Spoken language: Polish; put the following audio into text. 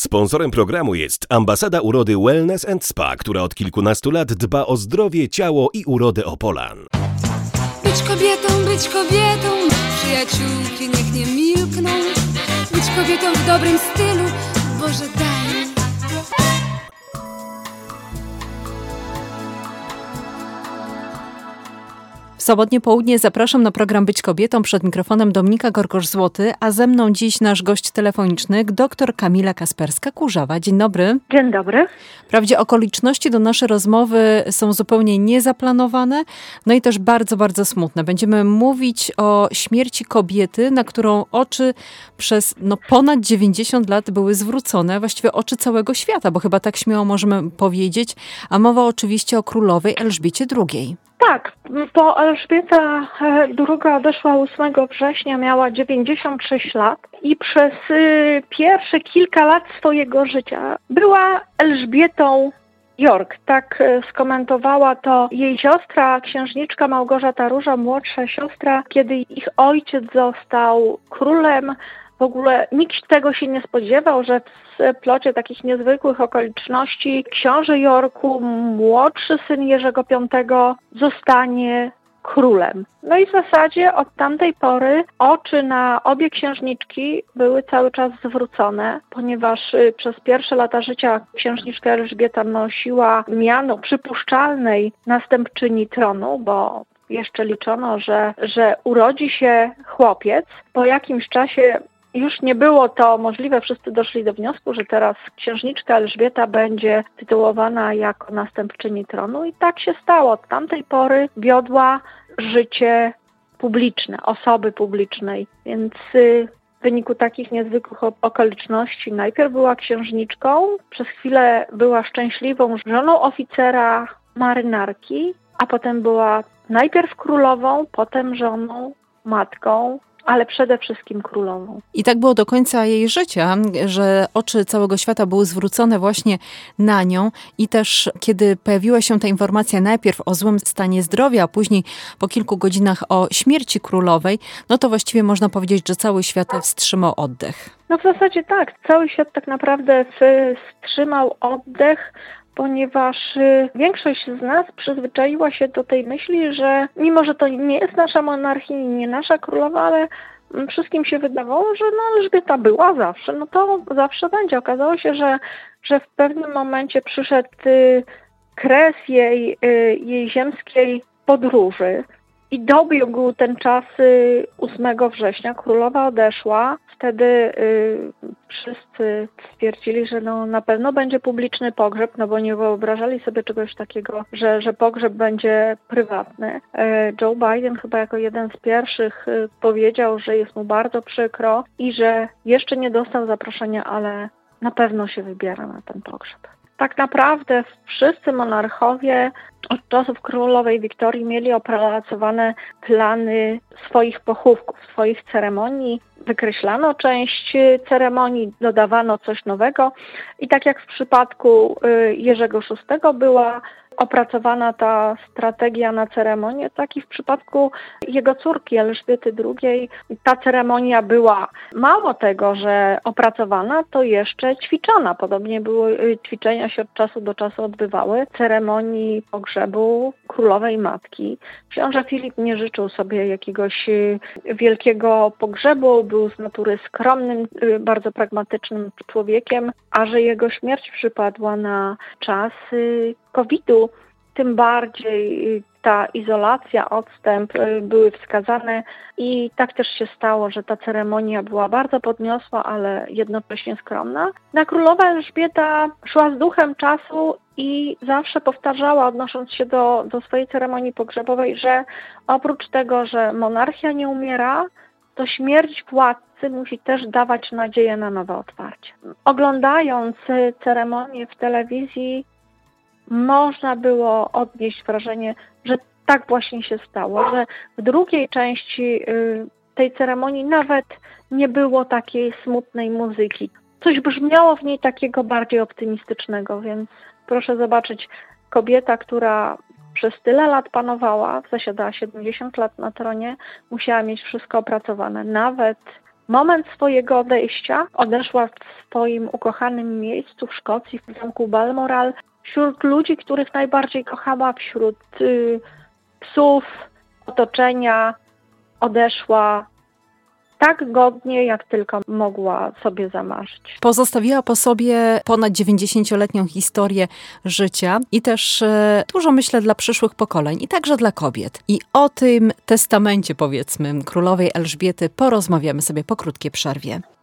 Sponsorem programu jest Ambasada Urody Wellness & Spa, która od kilkunastu lat dba o zdrowie, ciało i urodę Opolan. Być kobietą, przyjaciółki niech nie milkną. Być kobietą w dobrym stylu, Boże daj mi. W sobotnie południe zapraszam na program Być kobietą. Przed mikrofonem Dominika Gorgosz-Złoty, a ze mną dziś nasz gość telefoniczny, dr Kamila Kasperska-Kurzawa. Dzień dobry. Dzień dobry. Wprawdzie okoliczności do naszej rozmowy są zupełnie niezaplanowane, no i też bardzo, bardzo smutne. Będziemy mówić o śmierci kobiety, na którą oczy przez ponad 90 lat były zwrócone, właściwie oczy całego świata, bo chyba tak śmiało możemy powiedzieć, a mowa oczywiście o królowej Elżbiecie II. Tak, bo Elżbieta II odeszła 8 września, miała 96 lat i przez pierwsze kilka lat swojego życia była Elżbietą York. Tak skomentowała to jej siostra, księżniczka Małgorzata Róża, młodsza siostra, kiedy ich ojciec został królem. W ogóle nikt tego się nie spodziewał, że w plocie takich niezwykłych okoliczności książę Yorku, młodszy syn Jerzego V, zostanie królem. No i w zasadzie od tamtej pory oczy na obie księżniczki były cały czas zwrócone, ponieważ przez pierwsze lata życia księżniczka Elżbieta nosiła miano przypuszczalnej następczyni tronu, bo jeszcze liczono, że urodzi się chłopiec. Po jakimś czasie już nie było to możliwe, wszyscy doszli do wniosku, że teraz księżniczka Elżbieta będzie tytułowana jako następczyni tronu i tak się stało. Od tamtej pory wiodła życie publiczne, osoby publicznej, więc w wyniku takich niezwykłych okoliczności najpierw była księżniczką, przez chwilę była szczęśliwą żoną oficera marynarki, a potem była najpierw królową, potem żoną, matką, ale przede wszystkim królową. I tak było do końca jej życia, że oczy całego świata były zwrócone właśnie na nią i też kiedy pojawiła się ta informacja najpierw o złym stanie zdrowia, a później po kilku godzinach o śmierci królowej, no to właściwie można powiedzieć, że cały świat wstrzymał oddech. No w zasadzie tak, cały świat tak naprawdę wstrzymał oddech, ponieważ większość z nas przyzwyczaiła się do tej myśli, że mimo, że to nie jest nasza monarchia, nie nasza królowa, ale wszystkim się wydawało, że Elżbieta była zawsze, no to zawsze będzie. Okazało się, że w pewnym momencie przyszedł kres jej ziemskiej podróży i dobiegł ten czas 8 września. Królowa odeszła. Wtedy wszyscy stwierdzili, że na pewno będzie publiczny pogrzeb, bo nie wyobrażali sobie czegoś takiego, że pogrzeb będzie prywatny. Joe Biden chyba jako jeden z pierwszych powiedział, że jest mu bardzo przykro i że jeszcze nie dostał zaproszenia, ale na pewno się wybiera na ten pogrzeb. Tak naprawdę wszyscy monarchowie od czasów królowej Wiktorii mieli opracowane plany swoich pochówków, swoich ceremonii. Wykreślano część ceremonii, dodawano coś nowego i tak jak w przypadku Jerzego VI była opracowana ta strategia na ceremonię, tak i w przypadku jego córki Elżbiety II ta ceremonia była mało tego, że opracowana, to jeszcze ćwiczona. Podobnie były ćwiczenia się od czasu do czasu odbywały ceremonii pogrzebu królowej matki. Książę Filip nie życzył sobie jakiegoś wielkiego pogrzebu, był z natury skromnym, bardzo pragmatycznym człowiekiem, a że jego śmierć przypadła na czas COVID-u, tym bardziej ta izolacja, odstęp były wskazane i tak też się stało, że ta ceremonia była bardzo podniosła, ale jednocześnie skromna. Królowa Elżbieta szła z duchem czasu i zawsze powtarzała, odnosząc się do swojej ceremonii pogrzebowej, że oprócz tego, że monarchia nie umiera, to śmierć władcy musi też dawać nadzieję na nowe otwarcie. Oglądając ceremonię w telewizji, można było odnieść wrażenie, że tak właśnie się stało, że w drugiej części tej ceremonii nawet nie było takiej smutnej muzyki. Coś brzmiało w niej takiego bardziej optymistycznego, więc proszę zobaczyć, kobieta, która przez tyle lat panowała, zasiadała 70 lat na tronie, musiała mieć wszystko opracowane, nawet moment swojego odejścia odeszła w swoim ukochanym miejscu w Szkocji, w zamku Balmoral, wśród ludzi, których najbardziej kochała, wśród psów, otoczenia, odeszła tak godnie, jak tylko mogła sobie zamarzyć. Pozostawiła po sobie ponad 90-letnią historię życia i też dużo, myślę, dla przyszłych pokoleń i także dla kobiet. I o tym testamencie, powiedzmy, królowej Elżbiety porozmawiamy sobie po krótkiej przerwie.